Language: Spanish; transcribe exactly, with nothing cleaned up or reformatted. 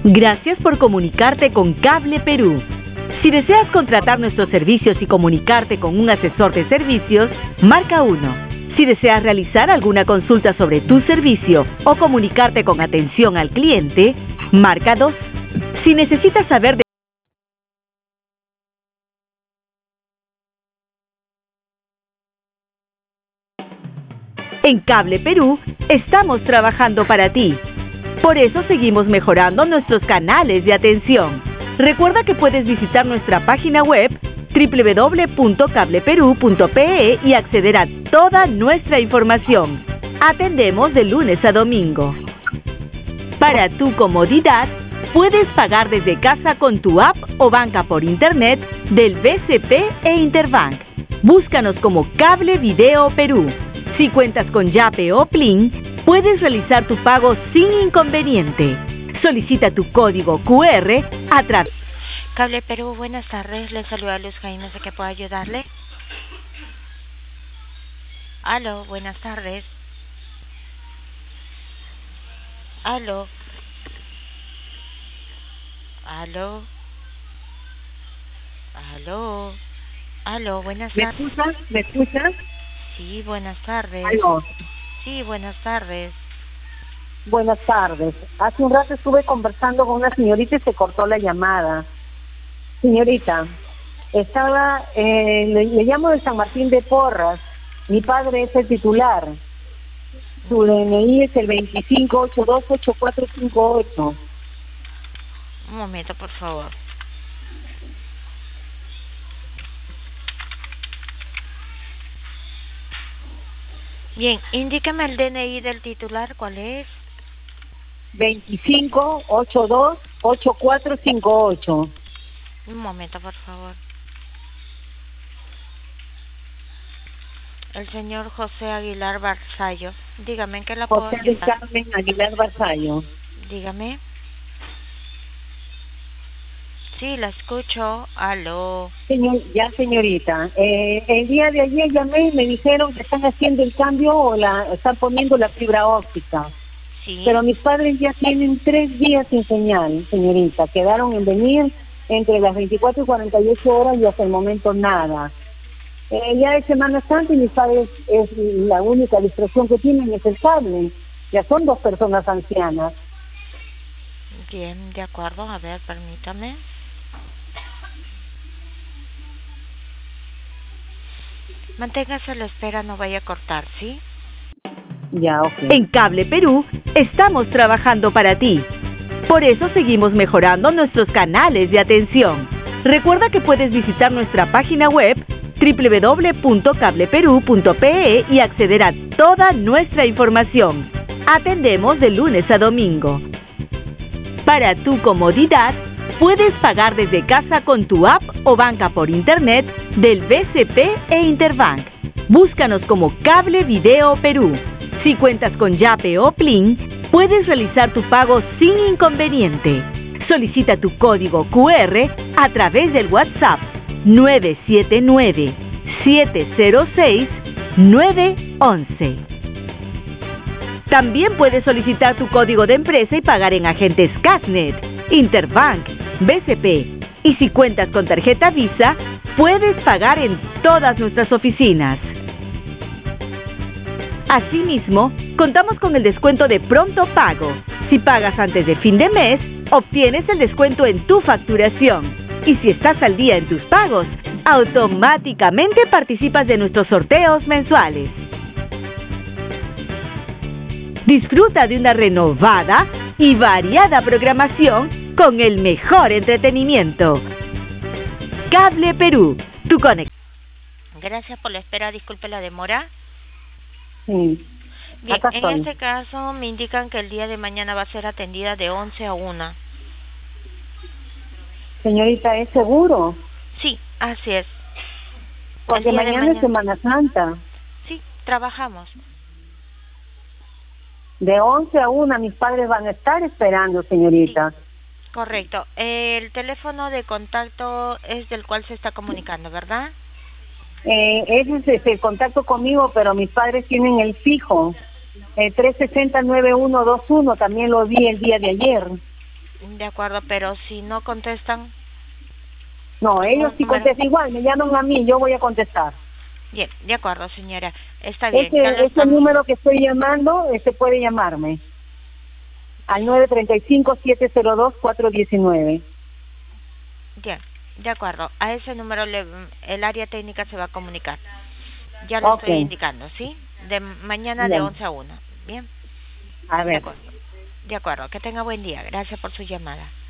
Gracias por comunicarte con Cable Perú. Si deseas contratar nuestros servicios y comunicarte con un asesor de servicios, marca uno. Si deseas realizar alguna consulta sobre tu servicio o comunicarte con atención al cliente, marca dos. Si necesitas saber de En Cable Perú, estamos trabajando para ti. Por eso seguimos mejorando nuestros canales de atención. Recuerda que puedes visitar nuestra página web doble u doble u doble u punto cable perú punto pe e y acceder a toda nuestra información. Atendemos de lunes a domingo. Para tu comodidad, puedes pagar desde casa con tu app o banca por internet del B C P e Interbank. Búscanos como Cable Video Perú. Si cuentas con Yape o Plin, puedes realizar tu pago sin inconveniente. Solicita tu código cu erre a través. Cable Perú, buenas tardes. Le saluda Luz Jaime, ¿de qué puedo ayudarle? Aló, buenas tardes. Aló. Aló. Aló. Aló, buenas ¿Me tardes. escuchas? ¿Me escuchas? Sí, buenas tardes. Aló. Sí, buenas tardes. Buenas tardes. Hace un rato estuve conversando con una señorita y se cortó la llamada. Señorita, estaba, eh, le, le llamo de San Martín de Porras. Mi padre es el titular. Su D N I es el veinticinco ochenta y dos ochenta y cuatro cincuenta y ocho. Un momento, por favor. Bien, indíqueme el D N I del titular, ¿cuál es? veinticinco ochenta y dos ochenta y cuatro cincuenta y ocho. Un momento, por favor. El señor José Aguilar Barzallo. Dígame, ¿en qué la puedo José de ayudar? Carmen Aguilar Barzallo. Dígame. Sí, la escucho. Aló. Señor, ya señorita, eh, el día de ayer llamé y me dijeron que están haciendo el cambio o la están poniendo la fibra óptica. Sí. Pero mis padres ya tienen tres días sin señal, señorita. Quedaron en venir entre las veinticuatro y cuarenta y ocho horas y hasta el momento nada. Eh, ya es Semana Santa y mis padres es la única distracción que tienen es el cable. Ya son dos personas ancianas. Bien, de acuerdo. A ver, permítame. Manténgase a la espera, no vaya a cortar, ¿sí? Ya, ok. En Cable Perú, estamos trabajando para ti. Por eso seguimos mejorando nuestros canales de atención. Recuerda que puedes visitar nuestra página web doble u doble u doble u punto cable perú punto pe e y acceder a toda nuestra información. Atendemos de lunes a domingo. Para tu comodidad, puedes pagar desde casa con tu app o banca por internet del B C P e Interbank. Búscanos como Cable Video Perú. Si cuentas con Yape o Plin, puedes realizar tu pago sin inconveniente. Solicita tu código cu erre a través del WhatsApp nueve siete nueve, siete cero seis, nueve once. También puedes solicitar tu código de empresa y pagar en agentes Casnet, Interbank, B C P. Y si cuentas con tarjeta Visa, puedes pagar en todas nuestras oficinas. Asimismo, contamos con el descuento de pronto pago. Si pagas antes de fin de mes, obtienes el descuento en tu facturación. Y si estás al día en tus pagos, automáticamente participas de nuestros sorteos mensuales. Disfruta de una renovada y variada programación con el mejor entretenimiento. Cable Perú, tu conexión. Gracias por la espera, disculpe la demora. Sí. Bien, Acá en estoy. este caso me indican que el día de mañana va a ser atendida de once a una. Señorita, ¿es seguro? Sí, así es. Porque El día de mañana es Semana Santa. Sí, trabajamos. De once a una mis padres van a estar esperando, señorita. Correcto. El teléfono de contacto es del cual se está comunicando, ¿verdad? Eh, ese es este, el contacto conmigo, pero mis padres tienen el fijo. Eh, tres seis cero, nueve uno dos uno, también lo vi el día de ayer. De acuerdo, pero si no contestan... No, ellos sí contestan igual, me llaman a mí, yo voy a contestar. Bien, de acuerdo, señora. Está bien. Ese, ese estamos... número que estoy llamando, ese puede llamarme. Al nueve tres cinco, siete cero dos, cuatro uno nueve. Bien, de acuerdo. A ese número le, el área técnica se va a comunicar. Ya lo okay. estoy indicando, ¿sí? De mañana Bien. de once a una. Bien. A ver. De acuerdo. De acuerdo. Que tenga buen día. Gracias por su llamada.